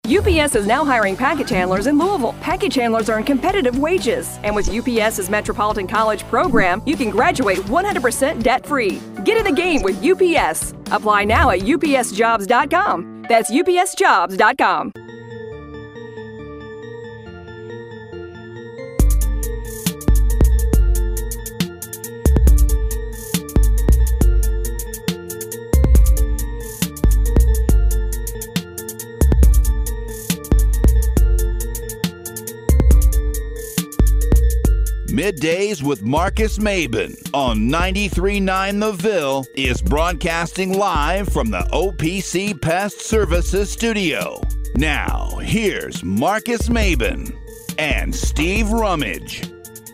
UPS is now hiring package handlers in Louisville. Package handlers earn competitive wages. And with UPS's Metropolitan College program, you can graduate 100% debt-free. Get in the game with UPS. Apply now at upsjobs.com. That's upsjobs.com. Middays with Marcus Maben on 93.9 The Ville is broadcasting live from the OPC Pest Services studio. Now, here's Marcus Maben and Steve Rummage.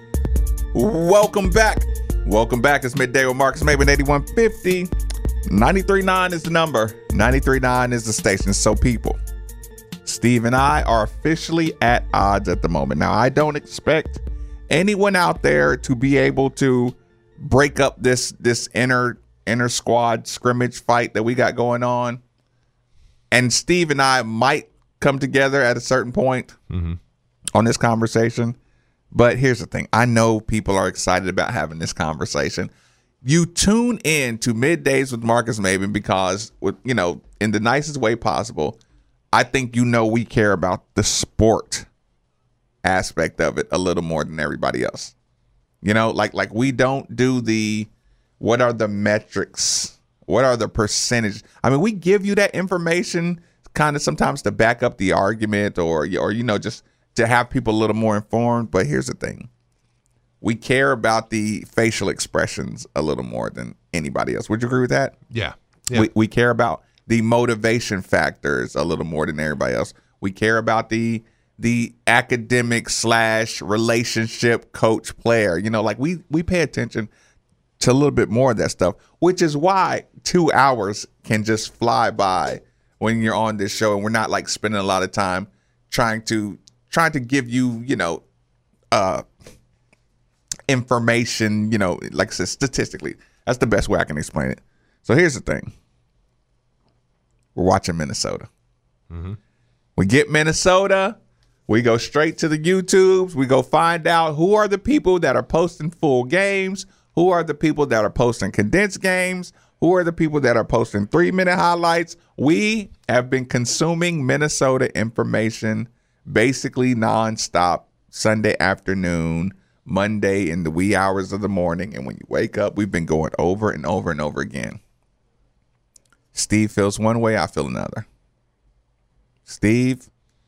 Welcome back. Welcome back. It's Midday with Marcus Maben, 8150. 93.9 is the number. 93.9 is the station. So people, Steve and I are officially at odds at the moment. Now, I don't expect anyone out there to be able to break up this inner squad scrimmage fight that we got going on. And Steve and I might come together at a certain point on this conversation. But here's the thing. I know people are excited about having this conversation. You tune in to Middays with Marcus Maben because, in the nicest way possible, I think we care about the sport aspect of it a little more than everybody else. Like we don't do the what are the metrics, what are the percentage. I mean, we give you that information kind of sometimes to back up the argument or just to have people a little more informed. But here's the thing. We care about the facial expressions a little more than anybody else. Would you agree with that? Yeah. We care about the motivation factors a little more than everybody else. We care about the academic / relationship coach player. We pay attention to a little bit more of that stuff, which is why 2 hours can just fly by when you're on this show, and we're not like spending a lot of time trying to give you, information, like I said, statistically. That's the best way I can explain it. So here's the thing. We're watching Minnesota. We get Minnesota. We go straight to the YouTubes. We go find out who are the people that are posting full games, who are the people that are posting condensed games, who are the people that are posting 3-minute highlights. We have been consuming Minnesota information basically nonstop, Sunday afternoon, Monday in the wee hours of the morning. And when you wake up, we've been going over and over and over again. Steve feels one way, I feel another. Steve,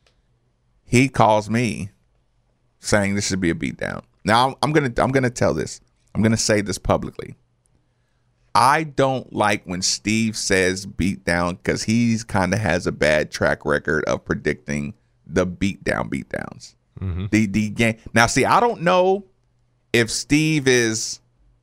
he calls me saying this should be a beatdown. Now I'm gonna tell this. I'm gonna say this publicly. I don't like when Steve says beatdown because he's kind of has a bad track record of predicting the beatdowns. The game. Now, see, I don't know if Steve is,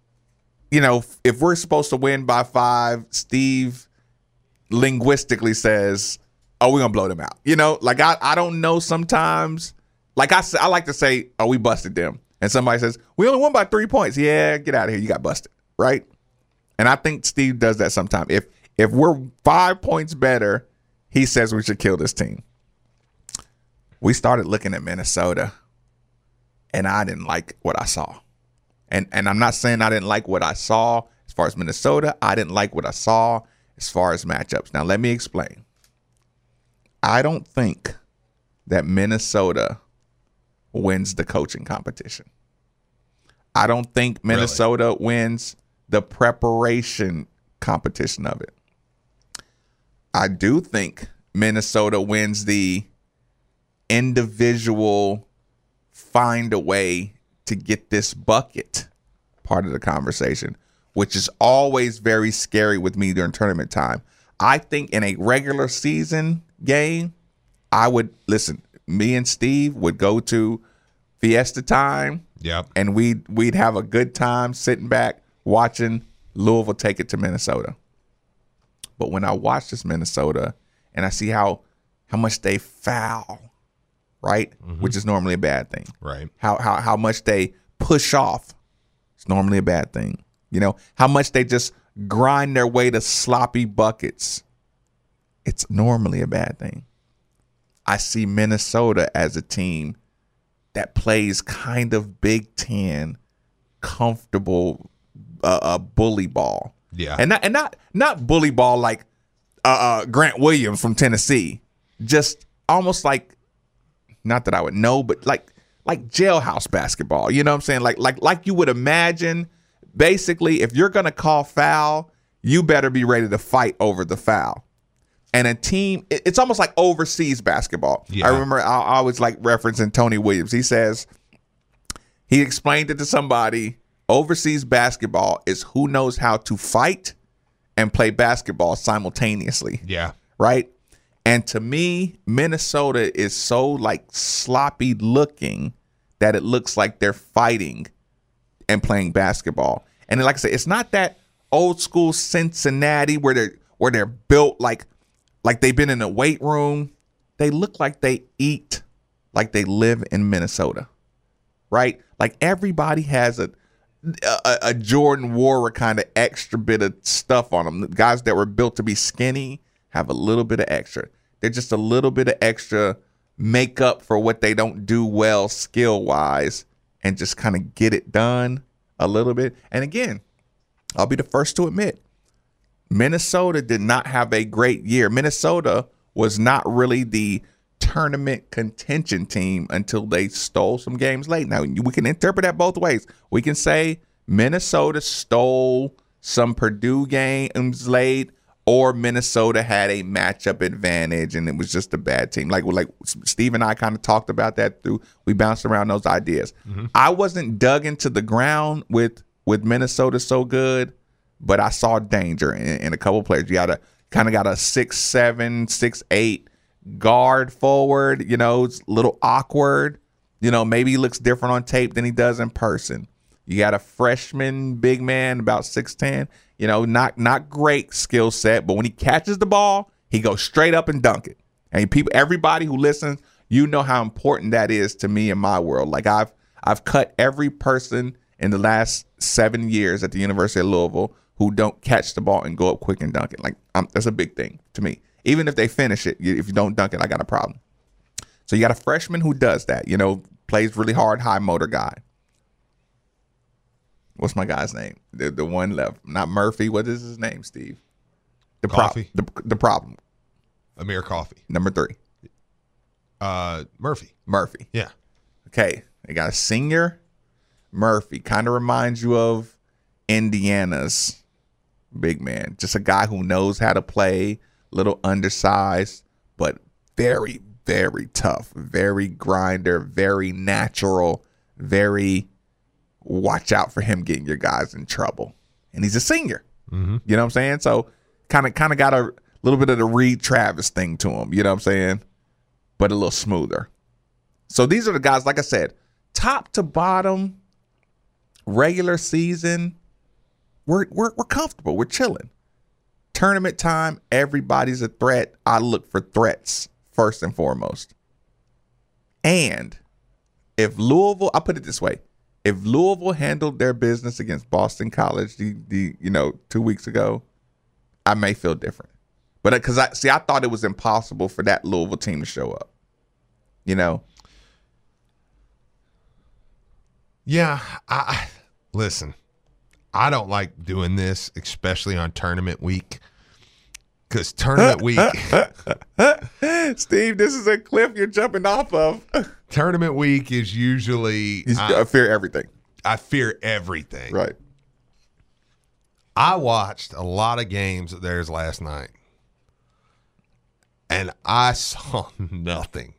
if we're supposed to win by 5, Steve linguistically says, oh, we're going to blow them out. I don't know sometimes. Like I like to say, oh, we busted them. And somebody says, we only won by 3 points. Yeah, get out of here. You got busted, right? And I think Steve does that sometimes. If we're 5 points better, he says we should kill this team. We started looking at Minnesota, and I didn't like what I saw. And I'm not saying I didn't like what I saw as far as Minnesota. I didn't like what I saw as far as matchups. Now, let me explain. I don't think that Minnesota wins the coaching competition. I don't think Minnesota wins the preparation competition of it. I do think Minnesota wins the individual find a way to get this bucket part of the conversation, which is always very scary with me during tournament time. I think in a regular season game, me and Steve would go to Fiesta time. Yep. And we'd have a good time sitting back watching Louisville take it to Minnesota. But when I watch this Minnesota and I see how much they foul, right? Which is normally a bad thing. Right. How much they push off. It's normally a bad thing. How much they just grind their way to sloppy buckets. It's normally a bad thing. I see Minnesota as a team that plays kind of Big Ten, comfortable bully ball. Yeah. And not bully ball like Grant Williams from Tennessee. Just almost like, not that I would know, but like jailhouse basketball. You know what I'm saying? Like you would imagine, basically, if you're going to call foul, you better be ready to fight over the foul. And a team, it's almost like overseas basketball. Yeah. I remember I always like referencing Tony Williams. He says, he explained it to somebody, overseas basketball is who knows how to fight and play basketball simultaneously. Yeah. Right? And to me, Minnesota is so like sloppy looking that it looks like they're fighting and playing basketball. And like I said, it's not that old school Cincinnati where they're built like they've been in a weight room. They look like they eat like they live in Minnesota, right? Like everybody has a Jordan Warrior kind of extra bit of stuff on them. The guys that were built to be skinny have a little bit of extra. They're just a little bit of extra makeup for what they don't do well skill-wise and just kind of get it done a little bit. And again, I'll be the first to admit, Minnesota did not have a great year. Minnesota was not really the tournament contention team until they stole some games late. Now, we can interpret that both ways. We can say Minnesota stole some Purdue games late, or Minnesota had a matchup advantage and it was just a bad team. Like Steve and I kind of talked about that we bounced around those ideas. Mm-hmm. I wasn't dug into the ground with Minnesota so good, but I saw danger in a couple of players. You got a 6'7", 6'8" guard forward. You know, it's a little awkward. You know, maybe he looks different on tape than he does in person. You got a freshman big man, about 6'10". You know, not great skill set, but when he catches the ball, he goes straight up and dunk it. And everybody who listens, you know how important that is to me in my world. Like I've cut every person in the last 7 years at the University of Louisville who don't catch the ball and go up quick and dunk it. Like that's a big thing to me. Even if they finish it, if you don't dunk it, I got a problem. So you got a freshman who does that, you know, plays really hard, high motor guy. What's my guy's name? The one left, not Murphy. What is his name, Steve? Coffee. The problem. Amir Coffee. Number 3. Murphy. Yeah. Okay. They got a senior. Murphy kind of reminds you of Indiana's big man. Just a guy who knows how to play, little undersized, but very, very tough, very grinder, very natural, very watch out for him getting your guys in trouble. And he's a senior. Mm-hmm. You know what I'm saying? So kind of got a little bit of the Reed Travis thing to him. You know what I'm saying? But a little smoother. So these are the guys, like I said, top to bottom, regular season, we're comfortable. We're chilling. Tournament time, everybody's a threat. I look for threats first and foremost. And if Louisville, I'll put it this way, if Louisville handled their business against Boston College, 2 weeks ago, I may feel different. But because I thought it was impossible for that Louisville team to show up. You know. Yeah, listen. I don't like doing this, especially on tournament week. Because tournament week. Steve, this is a cliff you're jumping off of. Tournament week is usually. I fear everything. I fear everything. Right. I watched a lot of games of theirs last night. And I saw nothing.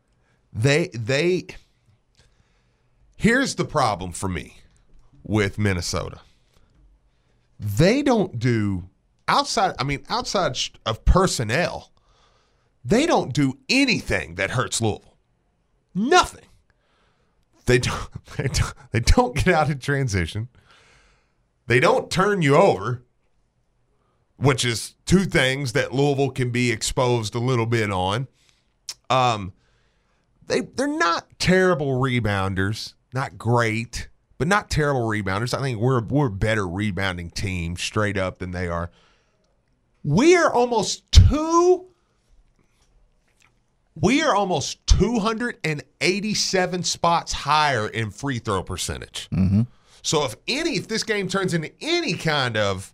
Here's the problem for me with Minnesota. They don't do outside of personnel, they don't do anything that hurts Louisville. Nothing. They don't get out in transition. They don't turn you over, which is two things that Louisville can be exposed a little bit on. They're not terrible rebounders, not great, but not terrible rebounders. I think we're a better rebounding team straight up than they are. We are almost too We are almost 287 spots higher in free throw percentage. Mm-hmm. So if this game turns into any kind of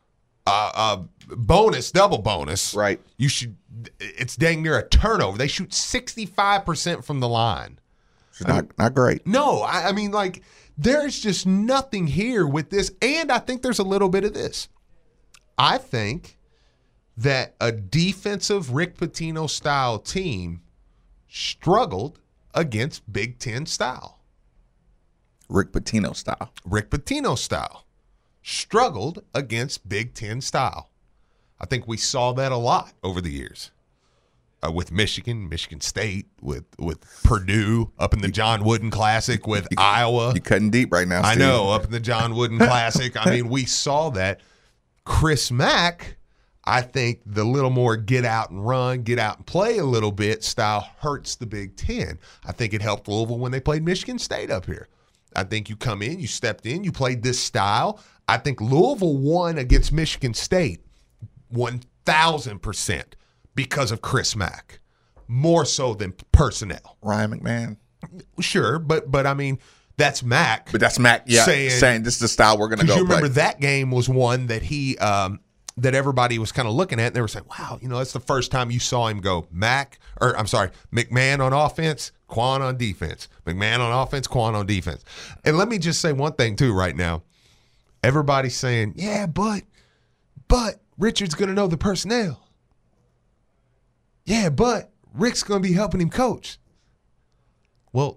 bonus, double bonus, Right. it's dang near a turnover. They shoot 65% from the line. It's not great. No, I mean, like, there's just nothing here with this. And I think there's a little bit of this. I think that a defensive Rick Pitino style team struggled against Big Ten style. Rick Pitino style. Rick Pitino style struggled against Big Ten style. I think we saw that a lot over the years. With Michigan State, with Purdue, up in the John Wooden Classic, with Iowa. You're cutting deep right now, Steve. I know, up in the John Wooden Classic. I mean, we saw that. Chris Mack, I think the little more get out and run, get out and play a little bit style hurts the Big Ten. I think it helped Louisville when they played Michigan State up here. I think you come in, you stepped in, you played this style. I think Louisville won against Michigan State 1,000% because of Chris Mack, more so than personnel. Ryan McMahon. Sure, but I mean, that's Mack. But that's Mack, yeah, saying this is the style we're going to go you play. Remember that game was one that he that everybody was kind of looking at, and they were saying, wow, that's the first time you saw him go McMahon on offense, Quan on defense. McMahon on offense, Quan on defense. And let me just say one thing, too, right now. Everybody's saying, yeah, but Richard's going to know the personnel. Yeah, but Rick's going to be helping him coach. Well,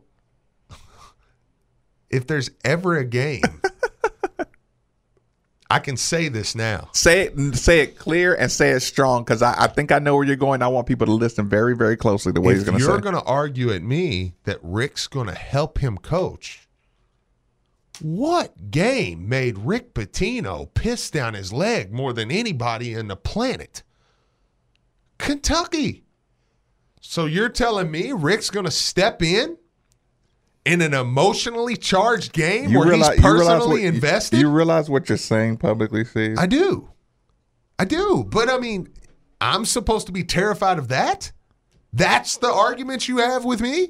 if there's ever a game, I can say this now. Say it clear and say it strong, because I think I know where you're going. I want people to listen very, very closely to what he's going to say. If you're going to argue at me that Rick's going to help him coach, what game made Rick Pitino piss down his leg more than anybody in the planet? Kentucky. So you're telling me Rick's going to step in an emotionally charged game where he's personally invested? You realize what you're saying publicly, Steve? I do. But, I mean, I'm supposed to be terrified of that? That's the argument you have with me?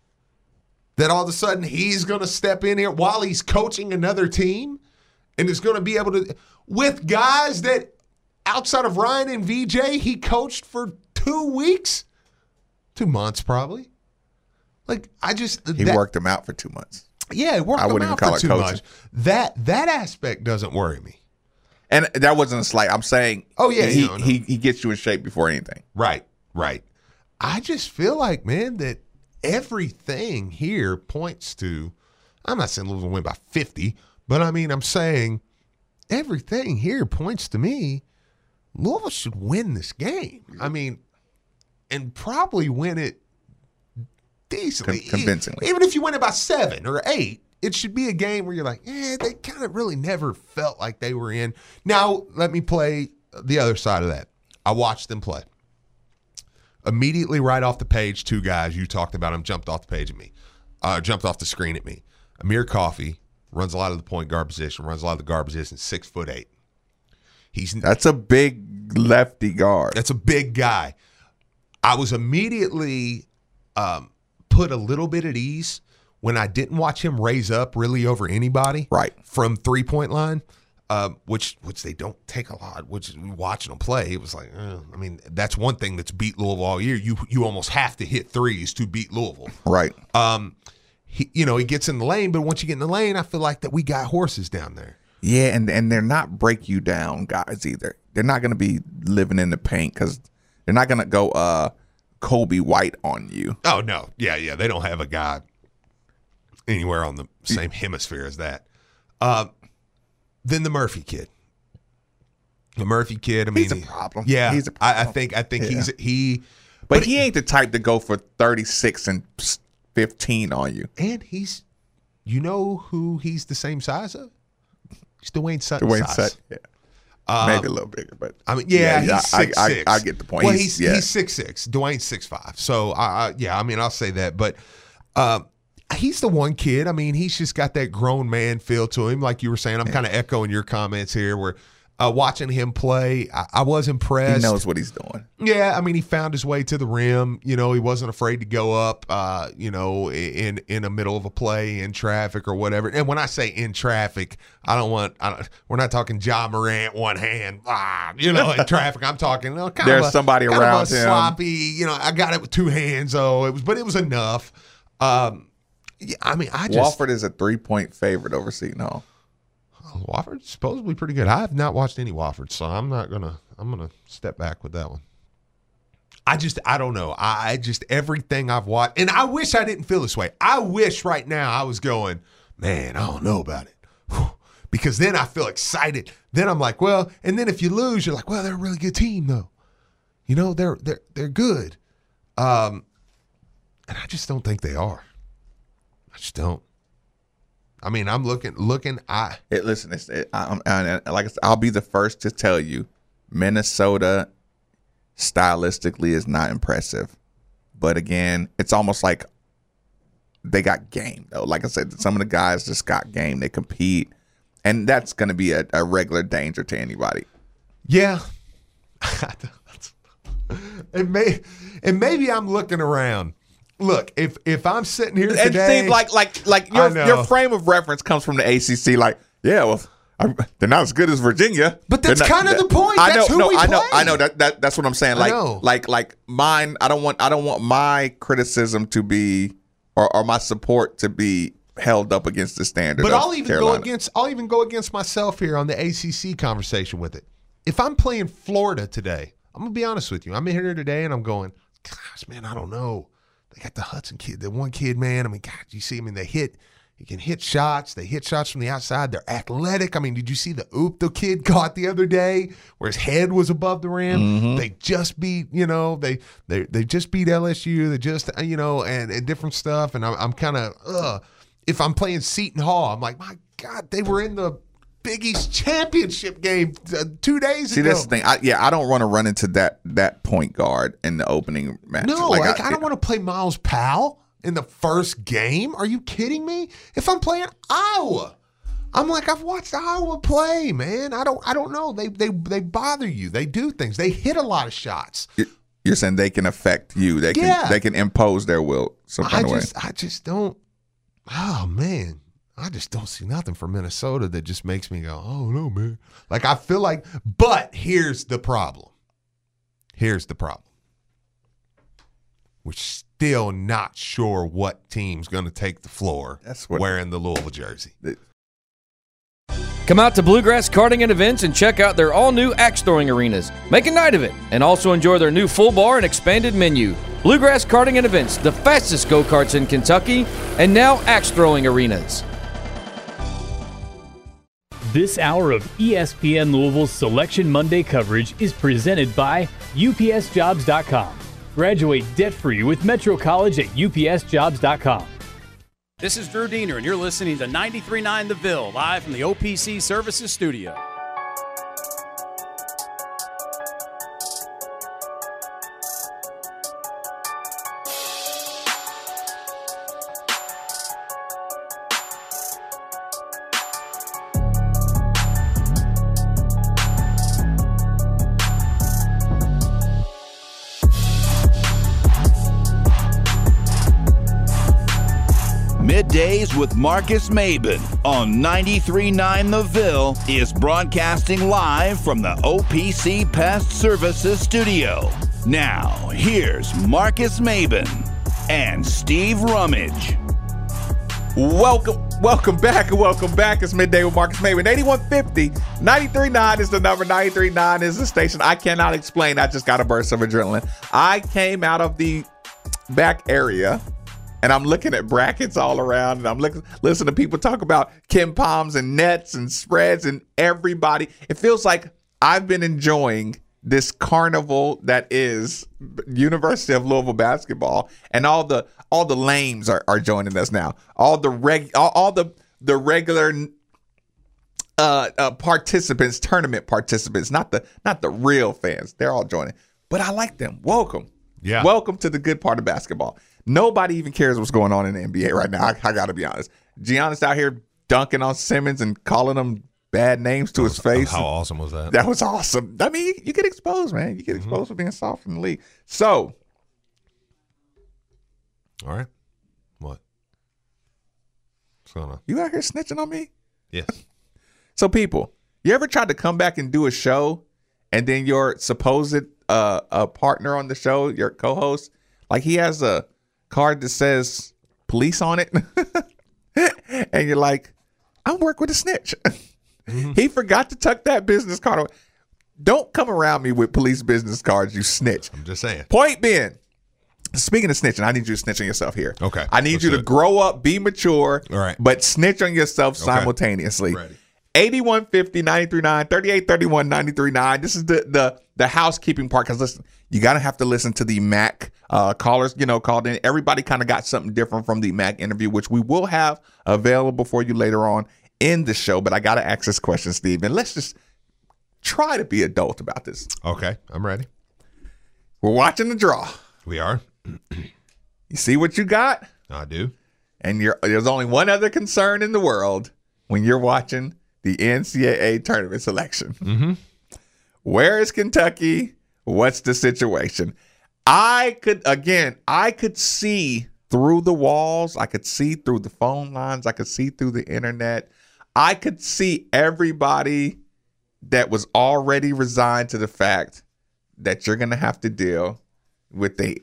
That all of a sudden he's going to step in here while he's coaching another team and is going to be able to, with guys that outside of Ryan and VJ, he coached for 2 weeks? 2 months, probably. Like, he worked him out for 2 months. Yeah, he worked him out for 2 months. I wouldn't even call it coaching. That aspect doesn't worry me. And that wasn't a slight. I'm saying, he gets you in shape before anything. Right. I just feel like, man, that everything here points to, I'm not saying Louisville win by 50, but I mean, I'm saying everything here points to me, Louisville should win this game. I mean, and probably win it decently. Convincingly. Even if you win it by 7 or 8, it should be a game where you're like, they kind of really never felt like they were in. Now, let me play the other side of that. I watched them play. Immediately right off the page, 2 guys, you talked about them, jumped off the page at me. Jumped off the screen at me. Amir Coffey runs a lot of the point guard position, runs a lot of the guard position, 6'8". That's a big lefty guard. That's a big guy. I was immediately put a little bit at ease when I didn't watch him raise up really over anybody from 3-point line, which they don't take a lot. Which watching them play, it was like, I mean, that's one thing that's beat Louisville all year. You almost have to hit threes to beat Louisville. Right. He gets in the lane, but once you get in the lane, I feel like that we got horses down there. Yeah, and they're not break you down guys either. They're not going to be living in the paint because they're not going to go Kobe White on you. Oh, no. Yeah. They don't have a guy anywhere on the same hemisphere as that. Then the Murphy kid. The Murphy kid, I mean. He's a problem. Yeah. He's a problem. I think he. But he ain't the type to go for 36 and 15 on you. And you know who he's the same size of? He's Dwayne Sutton's size. Sutton, yeah. Maybe a little bigger, but I mean, he's 6'6". I get the point. Well, he's 6'6". Dwayne's 6'5". So I mean, I'll say that, but he's the one kid. I mean, he's just got that grown man feel to him, like you were saying. I'm kind of echoing your comments here, where Watching him play, I was impressed. He knows what he's doing. Yeah, I mean, he found his way to the rim. You know, he wasn't afraid to go up, you know, in the middle of a play in traffic or whatever. And when I say in traffic, we're not talking Ja Morant, one hand, you know, in traffic. I'm talking, you know, there's somebody around him. Sloppy, you know, I got it with two hands, but it was enough. I mean, Wofford is a 3-point favorite over Seton Hall. Wofford's supposedly pretty good. I have not watched any Wofford, so I'm gonna step back with that one. I don't know. I just everything I've watched, and I wish I didn't feel this way. I wish right now I was going, man, I don't know about it. Whew. Because then I feel excited. Then I'm like, well, and then if you lose, you're like, well, they're a really good team though. You know, they're good. And I just don't think they are. I just don't. I mean, I'm looking. Listen, I'll be the first to tell you, Minnesota stylistically is not impressive. But again, it's almost like they got game though. Like I said, some of the guys just got game. They compete, and that's going to be a regular danger to anybody. Yeah, and maybe I'm looking around. Look, if I'm sitting here today, it seems like your frame of reference comes from the ACC. Like, yeah, well, they're not as good as Virginia, but that's kind of the point. That's who we play. I know that's what I'm saying. Like mine. I don't want my criticism to be or my support to be held up against the standard. But I'll even go against myself here on the ACC conversation with it. If I'm playing Florida today, I'm gonna be honest with you. I'm in here today and I'm going, gosh, man, I don't know. They got the Hudson kid, the one kid, man. I mean, God, you see him, and he can hit shots. They hit shots from the outside. They're athletic. I mean, did you see the oop the kid caught the other day where his head was above the rim? Mm-hmm. They just beat, you know, they just beat LSU. They just, you know, and different stuff. And I'm kind of, if I'm playing Seton Hall, I'm like, my God, they were in the Big East championship game 2 days ago. See, that's the thing. I don't want to run into that point guard in the opening match. No, I don't want to play Miles Powell in the first game. Are you kidding me? If I'm playing Iowa, I'm like, I've watched Iowa play, man. I don't know. They bother you. They do things. They hit a lot of shots. You're saying they can affect you. They can impose their will some kind of way. I just don't. Oh man. I just don't see nothing from Minnesota that just makes me go, oh, no, man. Like, I feel like, but here's the problem. We're still not sure what team's going to take the floor wearing the Louisville jersey. Come out to Bluegrass Karting and Events and check out their all-new axe throwing arenas. Make a night of it, and also enjoy their new full bar and expanded menu. Bluegrass Karting and Events, the fastest go-karts in Kentucky, and now axe throwing arenas. This hour of ESPN Louisville's Selection Monday coverage is presented by UPSJobs.com. Graduate debt-free with Metro College at UPSJobs.com. This is Drew Diener, and you're listening to 93.9 The Ville, live from the OPC Services Studio. Middays with Marcus Maben on 93.9 The Ville is broadcasting live from the OPC Pest Services Studio. Now, here's Marcus Maben and Steve Rummage. Welcome back. It's Midday with Marcus Maben. 8150, 93.9 is the number. 93.9 is the station. I cannot explain. I just got a burst of adrenaline. I came out of the back area, and I'm looking at brackets all around, and I'm listening to people talk about KenPoms and nets and spreads and everybody. It feels like I've been enjoying this carnival that is University of Louisville basketball, and all the lames are joining us now. All the regular participants, tournament participants, not the real fans. They're all joining, but I like them. Welcome to the good part of basketball. Nobody even cares what's going on in the NBA right now. I got to be honest. Giannis out here dunking on Simmons and calling him bad names to his face. How awesome was that? That was awesome. I mean, you get exposed, man. You get exposed for being soft in the league. So, all right. What? What's going on? You out here snitching on me? Yes. So, people, you ever tried to come back and do a show, and then your supposed partner on the show, your co-host, like he has a card that says police on it, and you're like, I'm working with a snitch. He forgot to tuck that business card away. Don't come around me with police business cards, you snitch. I'm just saying. Point being, speaking of snitching, I need you to snitch on yourself here. Okay. I need you to grow up, be mature, all right, but snitch on yourself simultaneously. Ready. 8150 939 3831 939. This is the housekeeping part, because listen, you gotta have to listen to the Mac callers, called in. Everybody kind of got something different from the Mac interview, which we will have available for you later on in the show. But I gotta ask this question, Steve, and let's just try to be adult about this. Okay, I'm ready. We're watching the draw. We are. You see what you got? I do. And there's only one other concern in the world when you're watching the NCAA tournament selection. Mm-hmm. Where is Kentucky? What's the situation? I could see through the walls. I could see through the phone lines. I could see through the internet. I could see everybody that was already resigned to the fact that you're going to have to deal with a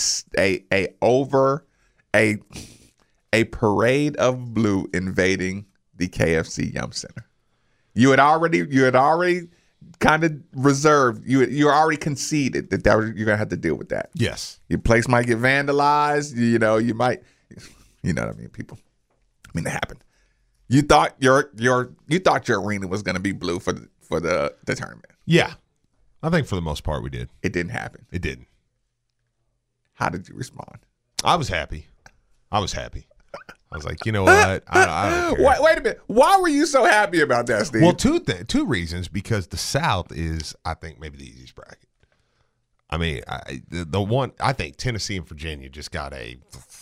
parade of blue invading the KFC Yum Center. You had already kind of reserved. You already conceded that you're gonna have to deal with that. Yes, your place might get vandalized. You might. You know what I mean, people. I mean, it happened. You thought your arena was gonna be blue for the tournament. Yeah, I think for the most part we did. It didn't happen. It didn't. How did you respond? I was happy. I was like, you know what? I don't care. Wait a minute. Why were you so happy about that, Steve? Well, two reasons. Because the South is, I think, maybe the easiest bracket. I mean, the one, I think Tennessee and Virginia just got dude.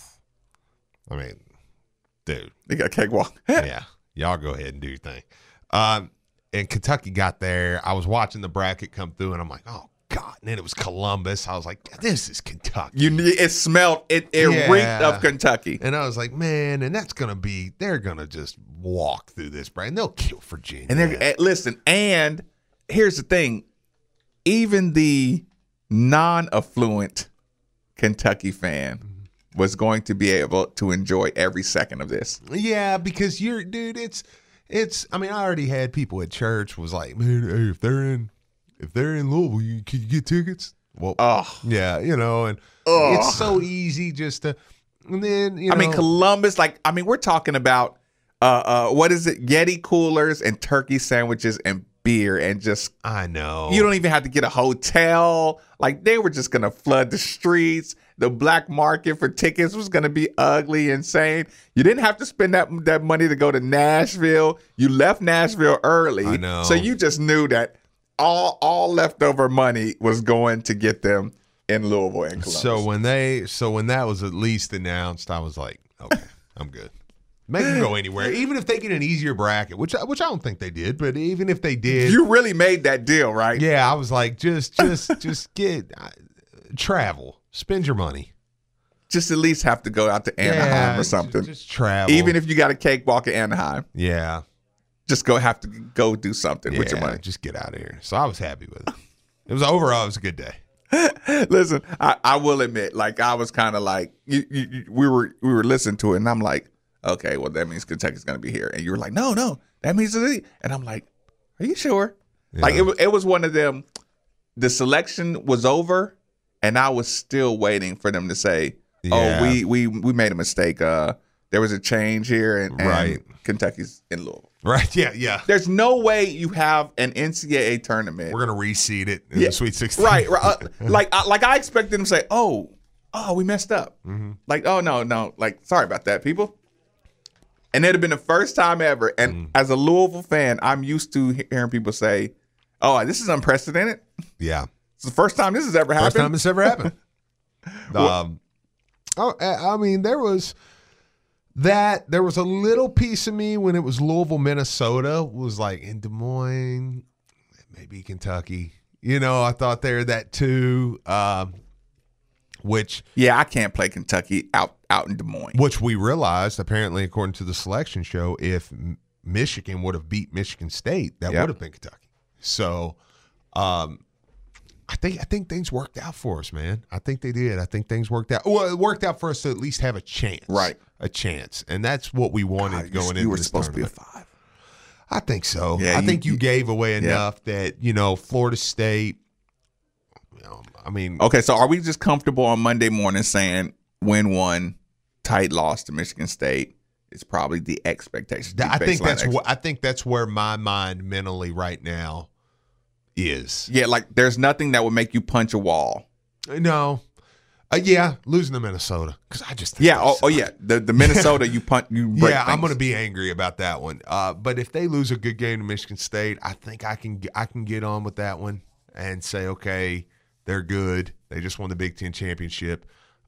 They got a cakewalk. Yeah. Y'all go ahead and do your thing. And Kentucky got there. I was watching the bracket come through, and I'm like, oh, God. And then it was Columbus. I was like, this is Kentucky. It smelled, it reeked of Kentucky. And I was like, man, and they're going to just walk through this bracket. And they'll kill Virginia. And listen, and here's the thing. Even the non-affluent Kentucky fan was going to be able to enjoy every second of this. Yeah, because it's, I mean, I already had people at church was like, man, hey, if they're in Louisville, can you get tickets? Well, yeah, and it's so easy just to, and then, I mean, Columbus, we're talking about, what is it? Yeti coolers and turkey sandwiches and beer and just, I know. You don't even have to get a hotel. Like, they were just going to flood the streets. The black market for tickets was going to be ugly, insane. You didn't have to spend that money to go to Nashville. You left Nashville early. I know. So you just knew that all leftover money was going to get them in Louisville and Columbus. So when that was at least announced, I was like, okay, I'm good. Make them go anywhere, even if they get an easier bracket, which I don't think they did, but even if they did, you really made that deal, right? Yeah, I was like, just get travel, spend your money. Just at least have to go out to Anaheim or something. Just travel, even if you got a cakewalk at Anaheim. Yeah. Just have to go do something with your money. Just get out of here. So I was happy with it. It was overall, it was a good day. Listen, I will admit, I was kind of like, we were listening to it, and I'm like, okay, well, that means Kentucky's going to be here. And you were like, no, that means it. And I'm like, are you sure? Yeah. It was one of them, the selection was over, and I was still waiting for them to say, we made a mistake. There was a change here, and right. Kentucky's in Louisville. Right, yeah. There's no way you have an NCAA tournament. We're going to reseed it in the Sweet 16. Right. I expected them to say, oh, we messed up. Mm-hmm. Like, oh, no. Like, sorry about that, people. And it'd have been the first time ever. And as a Louisville fan, I'm used to hearing people say, oh, this is unprecedented. Yeah. It's the first time this has ever happened. First time this ever happened. I mean, there was That there was a little piece of me when it was Louisville, Minnesota, was like in Des Moines, maybe Kentucky. You know, I thought they were that too. Which I can't play Kentucky out in Des Moines. Which we realized, apparently, according to the selection show, if Michigan would have beat Michigan State, that would have been Kentucky. So, I think things worked out for us, man. I think they did. I think things worked out. Well, it worked out for us to at least have a chance. Right. A chance. And that's what we wanted going into this tournament. You were supposed to be a 5. I think so. Yeah, I think you gave away enough that, Florida State, Okay, so are we just comfortable on Monday morning saying win 1, tight loss to Michigan State is probably the expectation? I think that's where my mind mentally right now is. Yeah, like there's nothing that would make you punch a wall. No. Losing to Minnesota because I just think the Minnesota you break things. I'm going to be angry about that one. But if they lose a good game to Michigan State, I think I can get on with that one and say, okay, they're good. They just won the Big Ten championship.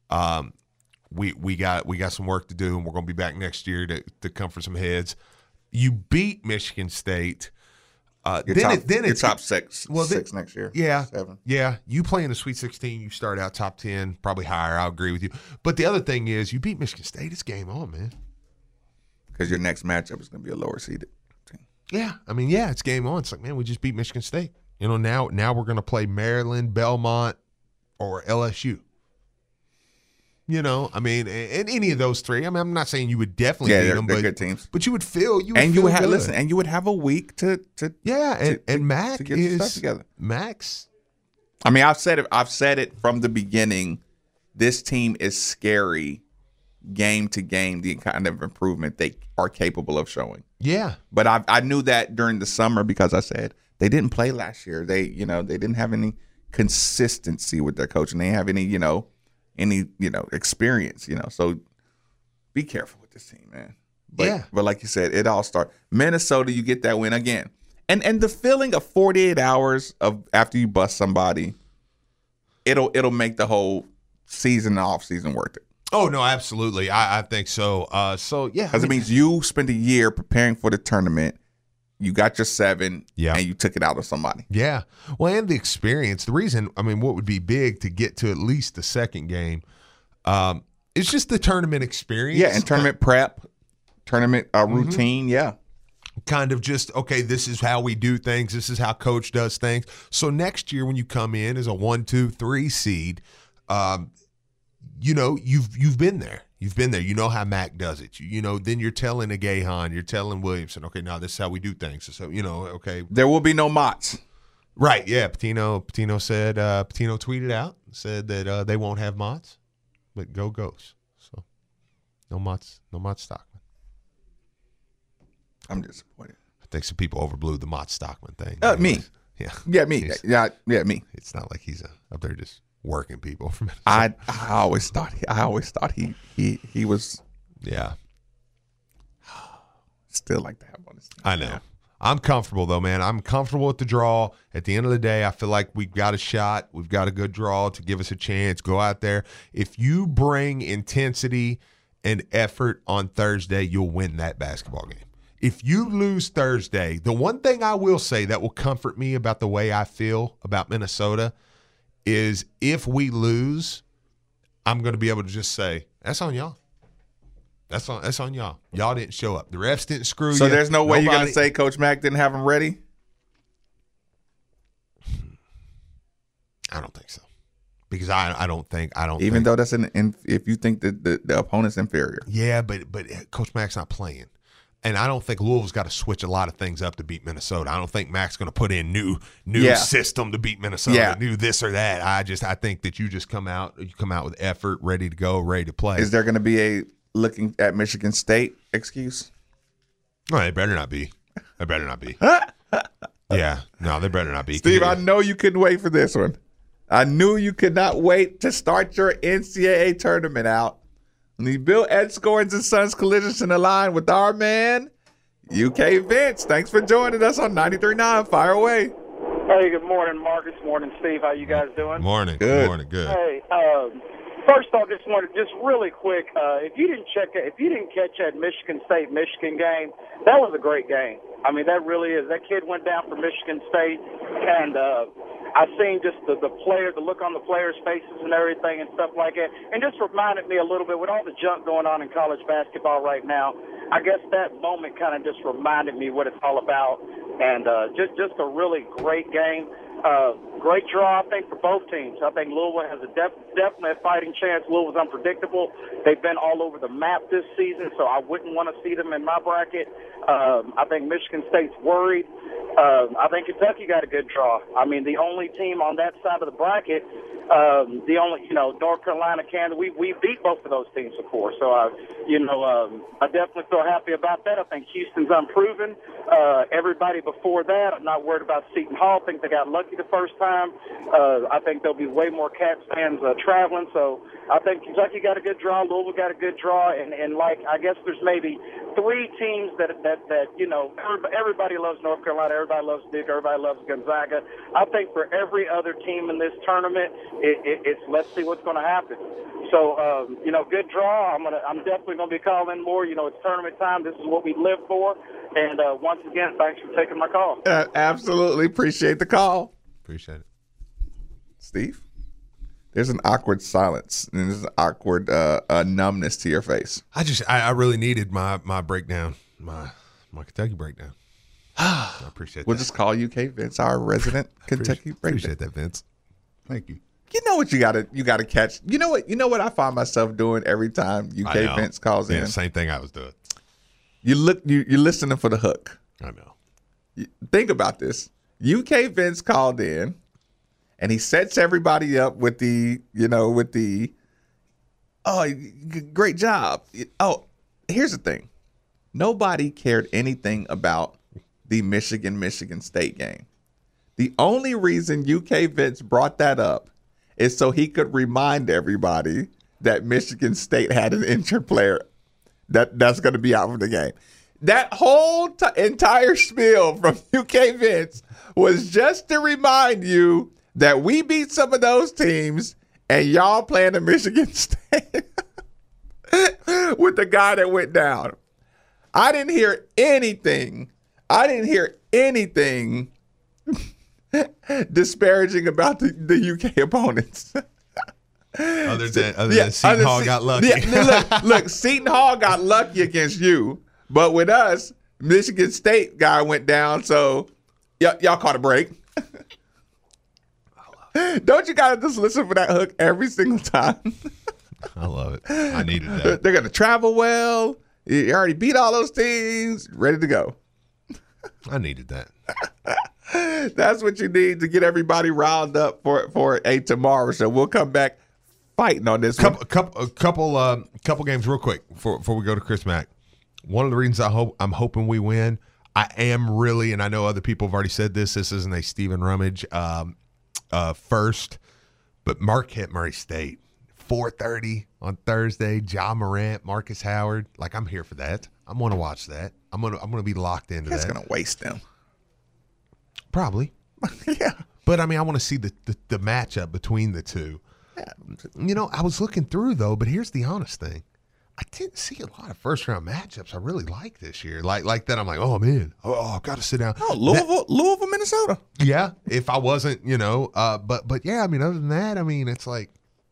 We got some work to do, and we're going to be back next year to come for some heads. You beat Michigan State. You're top 6. Well, 6 next year. Yeah. 7. Yeah. You play in the Sweet 16, you start out top 10, probably higher. I'll agree with you. But the other thing is, you beat Michigan State, it's game on, man. Because your next matchup is going to be a lower seeded team. Yeah. It's game on. It's like, man, we just beat Michigan State. Now we're going to play Maryland, Belmont, or LSU. And any of those 3. I'm not saying you would definitely beat them, they're good teams. But you would feel you would have a week to Mac get your stuff together. Max. I've said it from the beginning. This team is scary game to game, the kind of improvement they are capable of showing. Yeah. But I knew that during the summer because I said they didn't play last year. They didn't have any consistency with their coach, and they didn't have any experience, so be careful with this team, man. But like you said, it all starts. Minnesota, you get that win again. And the feeling of 48 hours of after you bust somebody, it'll make the whole season and off season worth it. Oh no, absolutely. I think so. Because it means you spent a year preparing for the tournament. You got your 7, and you took it out of somebody. Yeah. Well, and the experience. The reason, what would be big to get to at least the second game is just the tournament experience. Yeah, and tournament prep, tournament routine, Kind of just, okay, this is how we do things. This is how coach does things. So next year when you come in as a 1, 2, 3 seed, you've been there. You've been there. You know how Mac does it. Then you're telling a Gahan, you're telling Williamson, okay, now this is how we do things. So, okay. There will be no Mott's. Right, yeah. Patino said, Patino tweeted out, said that they won't have Mott's, but go Ghosts. So, no Mott's Stockman. I'm disappointed. I think some people overblew the Mott Stockman thing. Me. Yeah. Yeah, me. Yeah, me. It's not like he's up there just working people from it. I always thought he was still like to have on his team. I know. I'm comfortable though, man. I'm comfortable with the draw. At the end of the day, I feel like we've got a shot. We've got a good draw to give us a chance. Go out there. If you bring intensity and effort on Thursday, you'll win that basketball game. If you lose Thursday, the one thing I will say that will comfort me about the way I feel about Minnesota is if we lose, I'm going to be able to just say, that's on y'all. That's on y'all. Y'all didn't show up. The refs didn't screw you. So there's no way you're going to say Coach Mack didn't have them ready? I don't think so. Because I don't think even though that's if you think that the opponent's inferior. Yeah, but Coach Mack's not playing. And I don't think Louisville's got to switch a lot of things up to beat Minnesota. I don't think Mac's going to put in new system to beat Minnesota, new this or that. I think that you just come out with effort, ready to go, ready to play. Is there going to be a looking at Michigan State excuse? No, they better not be. They better not be. Yeah, no, they better not be. Steve, I know you couldn't wait for this one. I knew you could not wait to start your NCAA tournament out. The Bill Edscorns and Sons collisions in the line with our man, UK Vince. Thanks for joining us on 93.9. Fire away. Hey, good morning, Marcus. Morning, Steve. How you guys doing? Morning. Good. Morning. Good. Hey, First off, just really quick. If you didn't catch that Michigan State-Michigan game, that was a great game. I mean, that really is. That kid went down for Michigan State, and I seen just the look on the players' faces and everything and stuff like that, and just reminded me a little bit with all the junk going on in college basketball right now. I guess that moment kind of just reminded me what it's all about, and just a really great game. Great draw, I think, for both teams. I think Louisville has a definitely a fighting chance. Louisville's unpredictable. They've been all over the map this season, so I wouldn't want to see them in my bracket. I think Michigan State's worried. I think Kentucky got a good draw. I mean, the only team on that side of the bracket, North Carolina, Kansas, we beat both of those teams, of course. So, I definitely feel happy about that. I think Houston's unproven. Everybody before that, I'm not worried about Seton Hall. I think they got lucky the first time. I think there'll be way more Cats fans traveling. So I think Kentucky got a good draw. Louisville got a good draw. And I guess there's maybe three teams that everybody loves North Carolina, everybody loves Duke, everybody loves Gonzaga. I think for every other team in this tournament, it's let's see what's going to happen. So, good draw. I'm definitely going to be calling more. It's tournament time. This is what we live for. And once again, thanks for taking my call. Absolutely appreciate the call. Appreciate it. Steve, there's an awkward silence and there's an awkward numbness to your face. I really needed my breakdown, my Kentucky breakdown. I appreciate We'll that. just call UK Vince, our resident Kentucky breakdown. Appreciate that, Vince. Thank you. You know what you gotta catch. You know what I find myself doing every time UK Vince calls in? Same thing I was doing. You're listening for the hook. I know. Think about this. UK Vince called in, and he sets everybody up with oh, great job. Oh, here's the thing. Nobody cared anything about the Michigan State game. The only reason UK Vince brought that up is so he could remind everybody that Michigan State had an injured player that's going to be out for the game. That whole entire spiel from UK Vince was just to remind you that we beat some of those teams and y'all playing the Michigan State with the guy that went down. I didn't hear anything disparaging about the UK opponents. Other than Seton Hall got lucky. Look, Seton Hall got lucky against you, but with us, Michigan State guy went down, so y'all caught a break. Don't you gotta just listen for that hook every single time? I love it. I needed that. They're gonna travel well. You already beat all those teams, ready to go. I needed that. That's what you need to get everybody riled up for a tomorrow show. We'll come back fighting on this. Couple games real quick before we go to Chris Mack. One of the reasons I'm hoping we win. I am really, and I know other people have already said this. This isn't a Stephen Rummage first, but Marquette Murray State 4:30 on Thursday. Ja Morant, Marcus Howard. Like, I'm here for that. I'm gonna watch that. I'm gonna be locked into that. That's gonna waste them. Probably. Yeah. But I mean, I want to see the matchup between the two. Yeah. I was looking through though, but here's the honest thing. I didn't see a lot of first round matchups I really like this year. Like that, I'm like, oh man, I've got to sit down. Oh, Louisville, Minnesota. Yeah, if I wasn't, but yeah, I mean, other than that, I mean, it's like,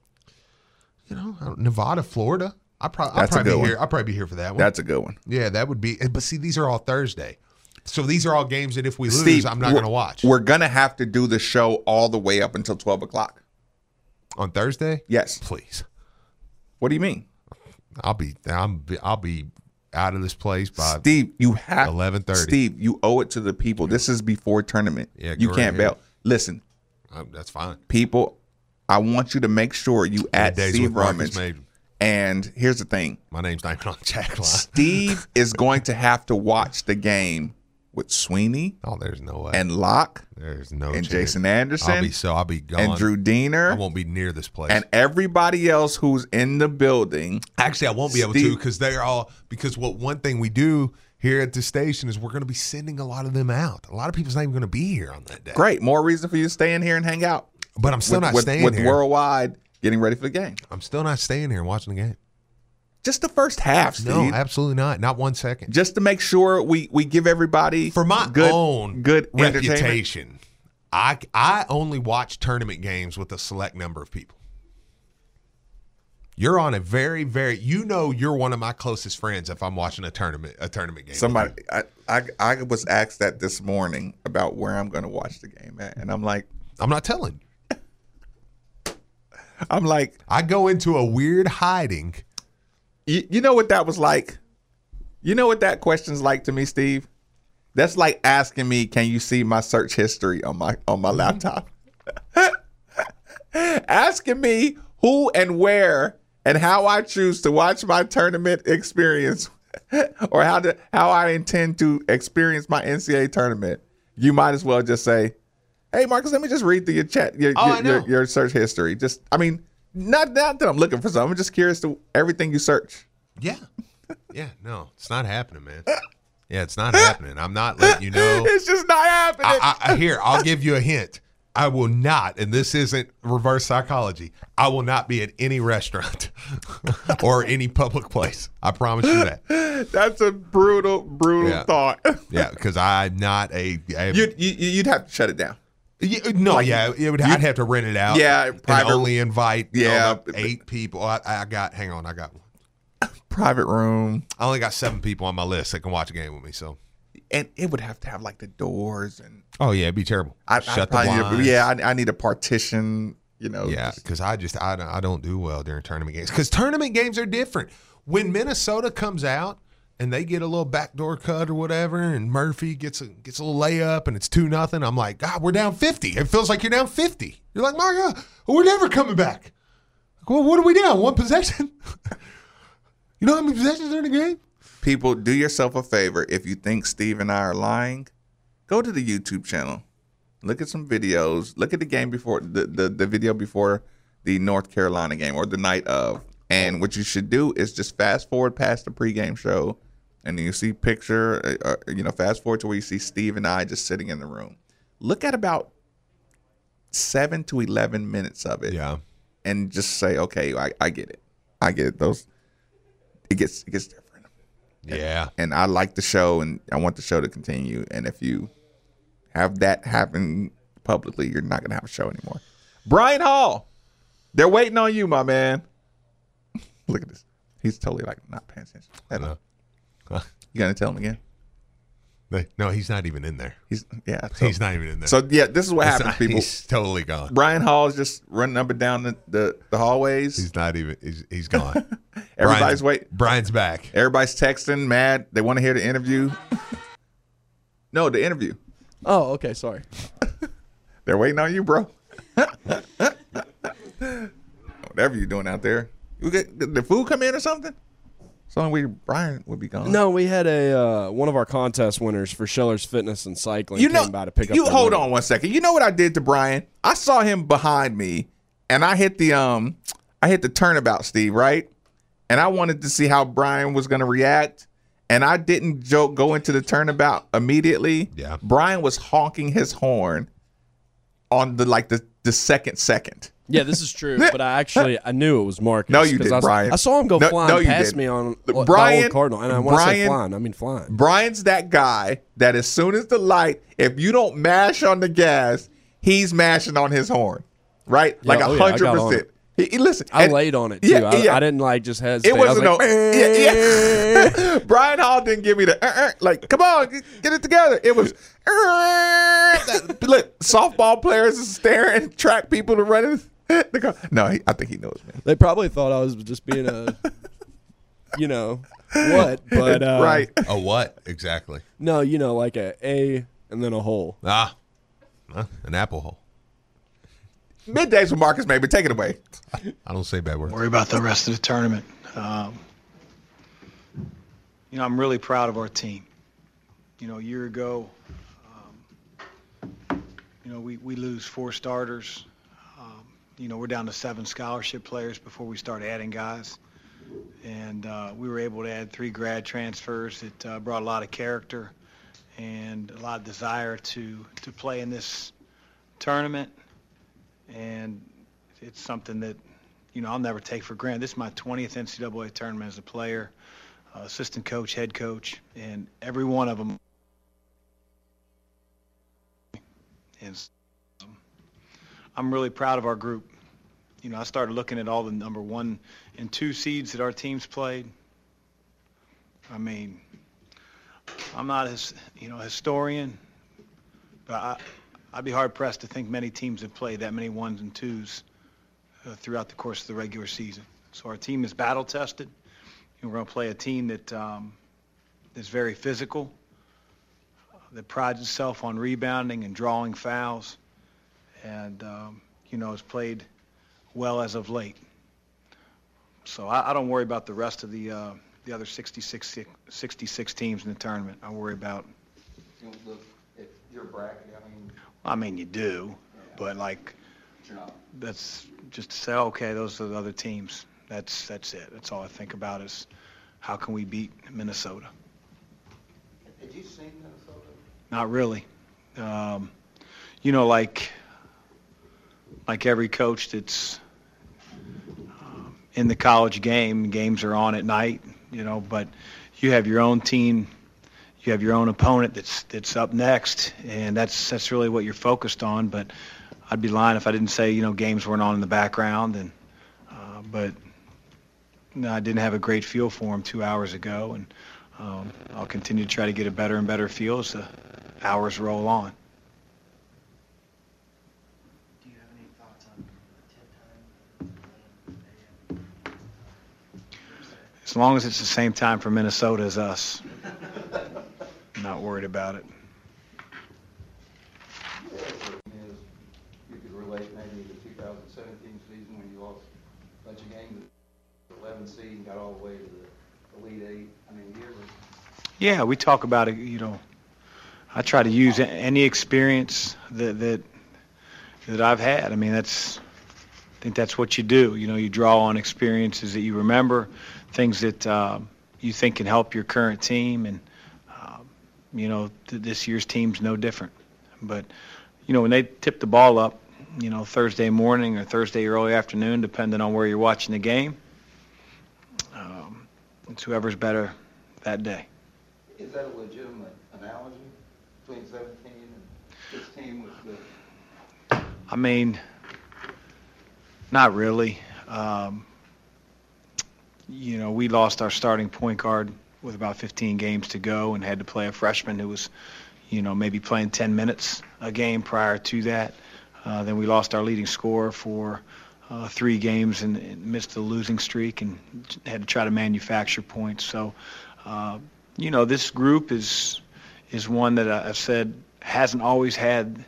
Nevada, Florida. I'll probably be here for that one. That's a good one. Yeah, that would be. But see, these are all Thursday, so these are all games that if we lose, Steve, I'm not going to watch. We're gonna have to do the show all the way up until 12 o'clock on Thursday. Yes, please. What do you mean? I'll be out of this place by Steve. You have 11:30. Steve, you owe it to the people. This is before tournament. Yeah, you can't bail. Listen, that's fine. People, I want you to make sure you add Steve Rummage. And here's the thing. My name's not even on the chat line. Steve is going to have to watch the game with Sweeney. Oh, there's no way. And Locke. There's no and chance. Jason Anderson. I'll be gone. And Drew Diener. I won't be near this place. And everybody else who's in the building. Actually, I won't be able to because one thing we do here at the station is we're going to be sending a lot of them out. A lot of people's not even going to be here on that day. Great. More reason for you to stay in here and hang out. But I'm still not staying with here. Worldwide getting ready for the game. I'm still not staying here and watching the game. Just the first half, Steve. No, absolutely not. Not 1 second. Just to make sure we give everybody For my own good reputation, I only watch tournament games with a select number of people. You're on a very, very, you're one of my closest friends if I'm watching a tournament game. Somebody, I was asked that this morning about where I'm going to watch the game at, and I'm like, I'm not telling you. I'm like, I go into a weird hiding. You know what that was like? You know what that question's like to me, Steve? That's like asking me, can you see my search history on my laptop? Asking me who and where and how I choose to watch my tournament experience or how I intend to experience my NCAA tournament. You might as well just say, hey, Marcus, let me just read through your chat, your search history. Just, I mean, not that I'm looking for something. I'm just curious to everything you search. Yeah. Yeah, no, it's not happening, man. Yeah, it's not happening. I'm not letting you know. It's just not happening. Here, I'll give you a hint. I will not, and this isn't reverse psychology, I will not be at any restaurant or any public place. I promise you that. That's a brutal thought. Yeah, because I'm not a... You'd have to shut it down. I'd have to rent it out. Yeah, and only invite 8 people. I got one. Private room. I only got 7 people on my list that can watch a game with me. So, and it would have to have like the doors and. Oh yeah, it'd be terrible. Shut the blinds. I need a partition. Yeah, because I don't do well during tournament games. Because tournament games are different. When Minnesota comes out and they get a little backdoor cut or whatever, and Murphy gets a little layup and it's 2-0, I'm like, God, we're down 50. It feels like you're down 50. You're like, my God, we're never coming back. Well, what are we down? 1 possession? You know how many possessions are in the game? People, do yourself a favor. If you think Steve and I are lying, go to the YouTube channel. Look at some videos. Look at the game before the video before the North Carolina game or the night of. And what you should do is just fast forward past the pregame show, and then you see picture. Fast forward to where you see Steve and I just sitting in the room. Look at about 7 to 11 minutes of it. Yeah. And just say, okay, I get it. I get it. It gets different. Yeah. And I like the show, and I want the show to continue. And if you have that happen publicly, you're not going to have a show anymore. Brian Hall, they're waiting on you, my man. Look at this. He's totally like not paying attention. You going to tell him again? No, he's not even in there. He's not even in there. So this is what happens, people. He's totally gone. Brian Hall is just running up and down the hallways. He's not even. He's gone. Everybody's waiting. Brian's back. Everybody's texting, mad. They want to hear the interview. No, the interview. Oh, okay. Sorry. They're waiting on you, bro. Whatever you're doing out there. Did the food come in or something? So only way Brian would be gone. No, we had one of our contest winners for Schiller's Fitness and Cycling came by to pick up. Hold on 1 second. You know what I did to Brian? I saw him behind me, and I hit the turnabout, Steve, right? And I wanted to see how Brian was going to react, and I didn't go into the turnabout immediately. Yeah. Brian was honking his horn on the second. Yeah, this is true, but I knew it was Marcus. No, you didn't, Brian. I saw him go flying past me on Brian, the old Cardinal, and when I say flying, I mean flying. Brian's that guy that as soon as the light, if you don't mash on the gas, he's mashing on his horn, right? Like 100%. Listen, I laid on it too. I didn't just hesitate. It wasn't Brian Hall didn't give me the like. Come on, get it together. It was look. Softball players are staring. Track people are running. No, I think he knows, man. They probably thought I was just being a, what? But right. A what exactly? No, like a and then a hole. An apple hole. Middays with Marcus Maben. Take it away. I don't say bad words. Worry about the rest of the tournament. I'm really proud of our team. A year ago, we lose 4 starters. We're down to 7 scholarship players before we start adding guys. And we were able to add 3 grad transfers that brought a lot of character and a lot of desire to play in this tournament. And it's something that, I'll never take for granted. This is my 20th NCAA tournament as a player, assistant coach, head coach, and every one of them is. I'm really proud of our group. I started looking at all the number 1 and 2 seeds that our teams played. I mean, I'm not a historian, but I'd be hard-pressed to think many teams have played that many 1s and 2s throughout the course of the regular season. So our team is battle-tested. We're going to play a team that is very physical, that prides itself on rebounding and drawing fouls, and, has played well as of late. So I don't worry about the rest of the other 66 teams in the tournament. I worry about. You don't look at your bracket. You do, but that's just to say, okay, those are the other teams. That's it. That's all I think about is how can we beat Minnesota. Had you seen Minnesota? Not really. Like every coach that's in the college game, games are on at night, but you have your own team, you have your own opponent that's up next, and that's really what you're focused on. But I'd be lying if I didn't say, games weren't on in the background, and but I didn't have a great feel for them 2 hours ago, and I'll continue to try to get a better and better feel as the hours roll on. As long as it's the same time for Minnesota as us, I'm not worried about it. You could relate maybe to the 2017 season when you lost a bunch of games, 11 seed and got all the way to the Elite Eight. Yeah, we talk about it. I try to use any experience that I've had. I think that's what you do. You draw on experiences that you remember, things that you think can help your current team, and this year's team's no different. But when they tip the ball up, Thursday morning or Thursday early afternoon, depending on where you're watching the game, it's whoever's better that day. Is that a legitimate analogy between 17 and 16 with the? Not really. We lost our starting point guard with about 15 games to go and had to play a freshman who was, maybe playing 10 minutes a game prior to that. Then we lost our leading scorer for 3 games and missed the losing streak and had to try to manufacture points. So, this group is one that I've said hasn't always had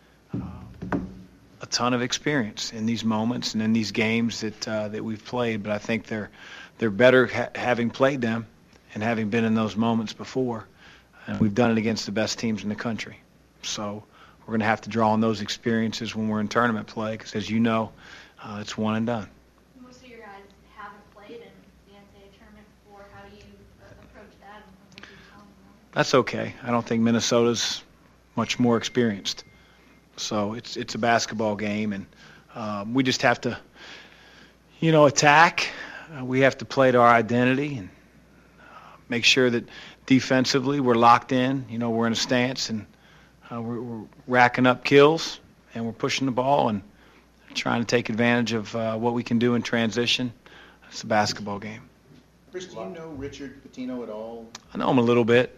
a ton of experience in these moments and in these games that we've played, but I think they're better having played them and having been in those moments before, and we've done it against the best teams in the country. So we're going to have to draw on those experiences when we're in tournament play, because as you know, it's one and done. Most of your guys haven't played in the NCAA tournament before. How do you approach that? And That's okay. I don't think Minnesota's much more experienced. So it's a basketball game, and we just have to, attack. We have to play to our identity and make sure that defensively we're locked in. We're in a stance, and we're racking up kills, and we're pushing the ball and trying to take advantage of what we can do in transition. It's a basketball game. Chris, do you know Richard Pitino at all? I know him a little bit.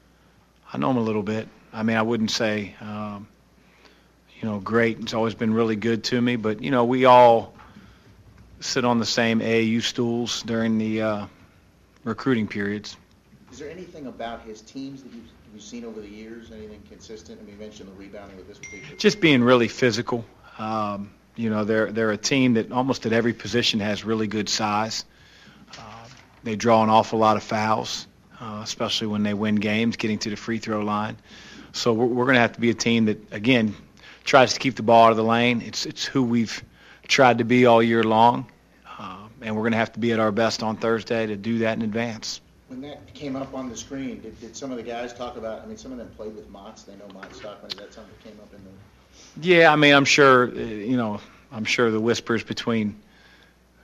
I wouldn't say, great. He's always been really good to me. But, we all sit on the same AAU stools during the recruiting periods. Is there anything about his teams that you've seen over the years, anything consistent? You mentioned the rebounding with this particular. Just being really physical. They're a team that almost at every position has really good size. They draw an awful lot of fouls, especially when they win games, getting to the free throw line. So we're going to have to be a team that, again, tries to keep the ball out of the lane. It's who we've tried to be all year long, and we're going to have to be at our best on Thursday to do that in advance. When that came up on the screen, did some of the guys talk about, some of them played with Motts. They know Mott Stockman. Is that something that came up in the... Yeah, I'm sure, I'm sure the whispers between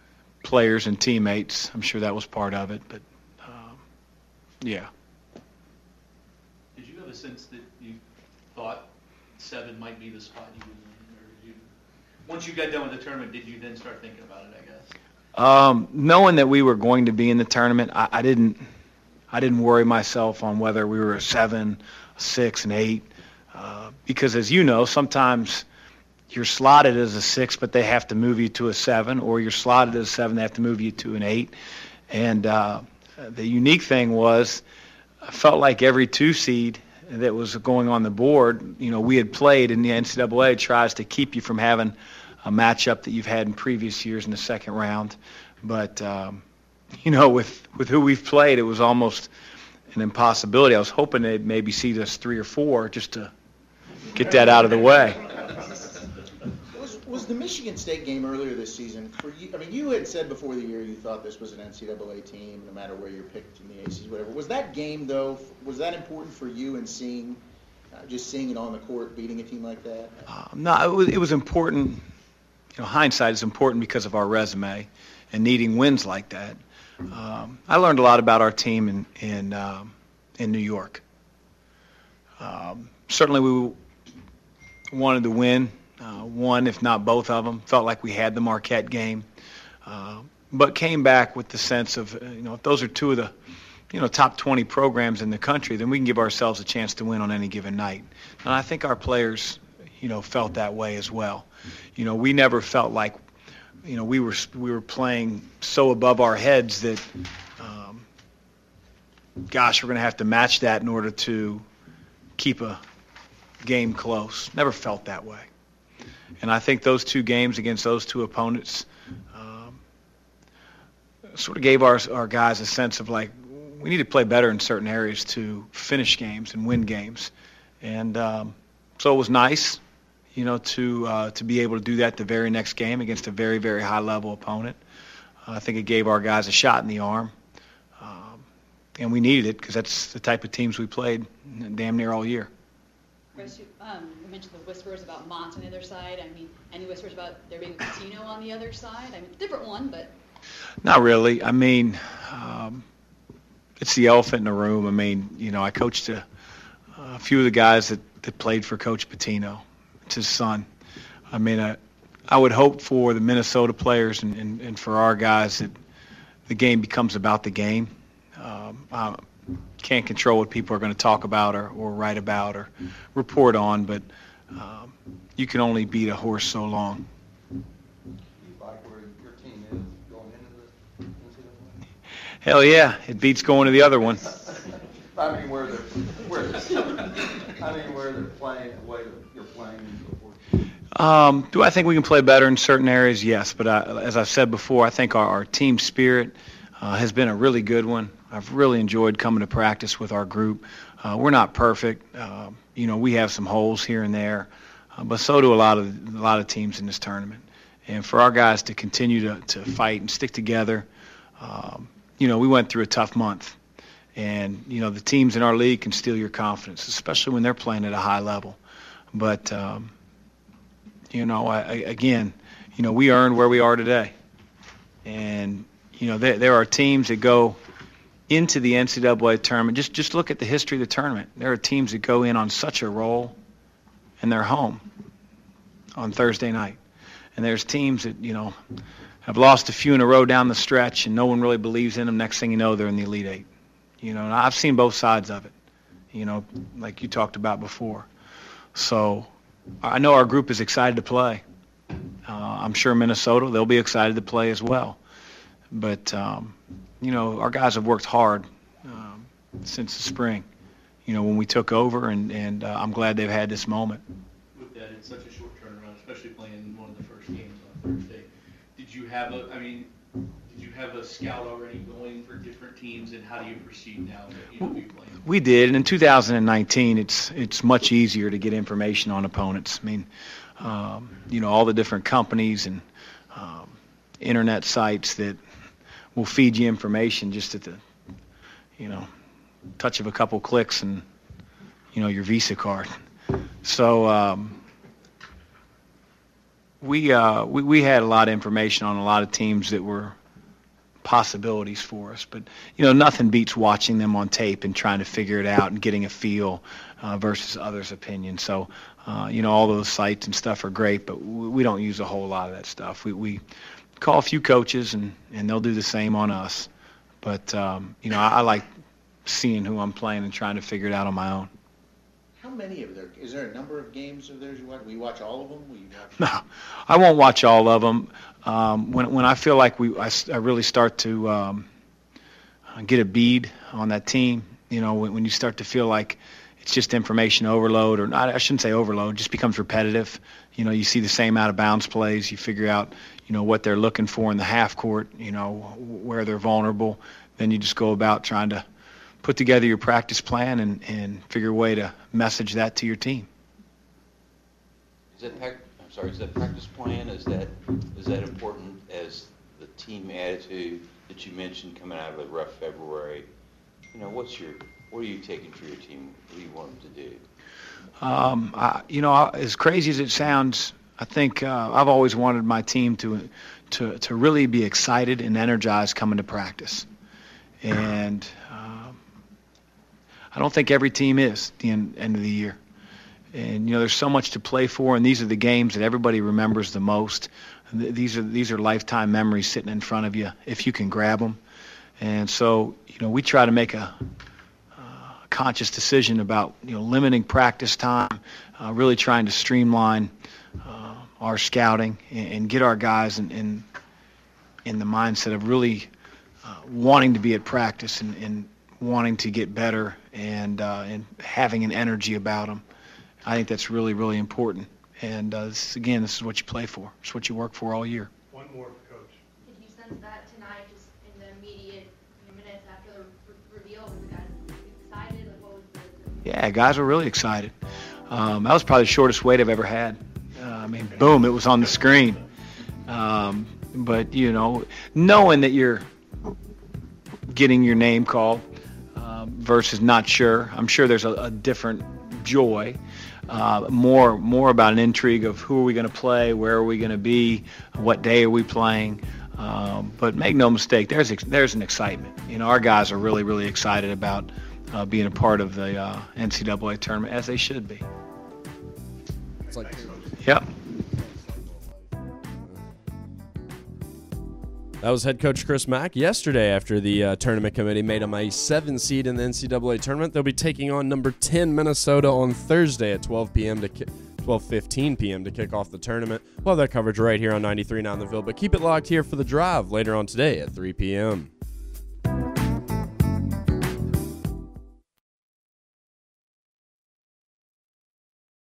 players and teammates. I'm sure that was part of it, but yeah. Did you have a sense that you thought 7 might be the spot you would win, or did you, once you got done with the tournament, did you then start thinking about it, I guess? Knowing that we were going to be in the tournament, I didn't worry myself on whether we were a 7, a 6, an 8, because as you know, sometimes you're slotted as a 6, but they have to move you to a 7, or you're slotted as a 7, they have to move you to an 8. And the unique thing was, I felt like every 2 seed that was going on the board, we had played, and the NCAA tries to keep you from having a matchup that you've had in previous years in the second round. But, with who we've played, it was almost an impossibility. I was hoping they'd maybe seed us 3 or 4 just to get that out of the way. Was the Michigan State game earlier this season for you? I mean, you had said before the year you thought this was an NCAA team, no matter where you're picked in the ACC, whatever. Was that game, though, was that important for you in seeing it on the court, beating a team like that? No, it was important. Hindsight is important because of our resume and needing wins like that. I learned a lot about our team in New York. Certainly, we wanted to win. One, if not both of them. Felt like we had the Marquette game, but came back with the sense of, if those are 2 of the, top 20 programs in the country, then we can give ourselves a chance to win on any given night. And I think our players, felt that way as well. We never felt like, we were playing so above our heads that, gosh, we're going to have to match that in order to keep a game close. Never felt that way. And I think those 2 games against those 2 opponents sort of gave our guys a sense of like, we need to play better in certain areas to finish games and win games. And so it was nice, to be able to do that the very next game against a very, very high-level opponent. I think it gave our guys a shot in the arm. And we needed it because that's the type of teams we played damn near all year. Chris, you mentioned the whispers about Mont on the other side. I mean, any whispers about there being a Pitino on the other side? I mean, different one, but... Not really. I mean, it's the elephant in the room. I mean, I coached a few of the guys that played for Coach Pitino. It's his son. I mean, I would hope for the Minnesota players and for our guys that the game becomes about the game. I can't control what people are going to talk about or write about or report on, but you can only beat a horse so long. Do you like where your team is going into the NCAA? Hell yeah, it beats going to the other one. I mean, where they're playing, the way that you're playing and so forth. Do I think we can play better in certain areas? Yes, but as I've said before, I think our team spirit has been a really good one. I've really enjoyed coming to practice with our group. We're not perfect. We have some holes here and there, but so do a lot of teams in this tournament. And for our guys to continue to fight and stick together, we went through a tough month. And, the teams in our league can steal your confidence, especially when they're playing at a high level. But, again, we earned where we are today. And, there are teams that go into the NCAA tournament. Just look at the history of the tournament. There are teams that go in on such a roll, and they're home on Thursday night. And there's teams that, have lost a few in a row down the stretch, and no one really believes in them. Next thing you know, they're in the Elite Eight. And I've seen both sides of it, like you talked about before. So I know our group is excited to play. I'm sure Minnesota, they'll be excited to play as well. But, our guys have worked hard since the spring, when we took over, and I'm glad they've had this moment. With that, it's such a short turnaround, especially playing one of the first games on Thursday. Did you have a scout already going for different teams, and how do you proceed now that you'll be playing? We did, and in 2019, it's much easier to get information on opponents. I mean, all the different companies and internet sites that will feed you information just at the, touch of a couple clicks and, your Visa card. So we had a lot of information on a lot of teams that were possibilities for us. But, nothing beats watching them on tape and trying to figure it out and getting a feel versus others' opinion. So, all those sites and stuff are great, but we don't use a whole lot of that stuff. We call a few coaches, and they'll do the same on us. But, I like seeing who I'm playing and trying to figure it out on my own. How many of there? Is there a number of games of theirs you watch? Will you watch all of them? No, I won't watch all of them. When I feel like I really start to get a bead on that team, when you start to feel like it's just information overload, or not, I shouldn't say overload, it just becomes repetitive. You see the same out of bounds plays. You figure out, what they're looking for in the half court, where they're vulnerable. Then you just go about trying to put together your practice plan and figure a way to message that to your team. Is that practice plan, is that important as the team attitude that you mentioned coming out of a rough February? What are you taking for your team? What do you want them to do? As crazy as it sounds, I think I've always wanted my team to really be excited and energized coming to practice. And I don't think every team is at the end of the year. And, there's so much to play for, and these are the games that everybody remembers the most. These are lifetime memories sitting in front of you if you can grab them. And so, we try to make a conscious decision about, limiting practice time, really trying to streamline our scouting and get our guys in the mindset of really wanting to be at practice and wanting to get better and having an energy about them. I think that's really, really important. And this is what you play for. It's what you work for all year. One more, Coach. Did you sense that tonight, just in the immediate minutes after the reveal? Were the guys excited? Like, what was the... Yeah, guys were really excited. That was probably the shortest wait I've ever had. Boom, it was on the screen. But, knowing that you're getting your name called versus not sure, I'm sure there's a different joy. More about an intrigue of who are we going to play, where are we going to be, what day are we playing. But make no mistake, there's an excitement. Our guys are really, really excited about being a part of the NCAA tournament, as they should be. It's like, yep. That was head coach Chris Mack yesterday after the tournament committee made him a 7 seed in the NCAA tournament. They'll be taking on number 10 Minnesota on Thursday at 12:15 p.m. to kick off the tournament. We'll have that coverage right here on 93.9 The Ville, but keep it locked here for The Drive later on today at 3 p.m.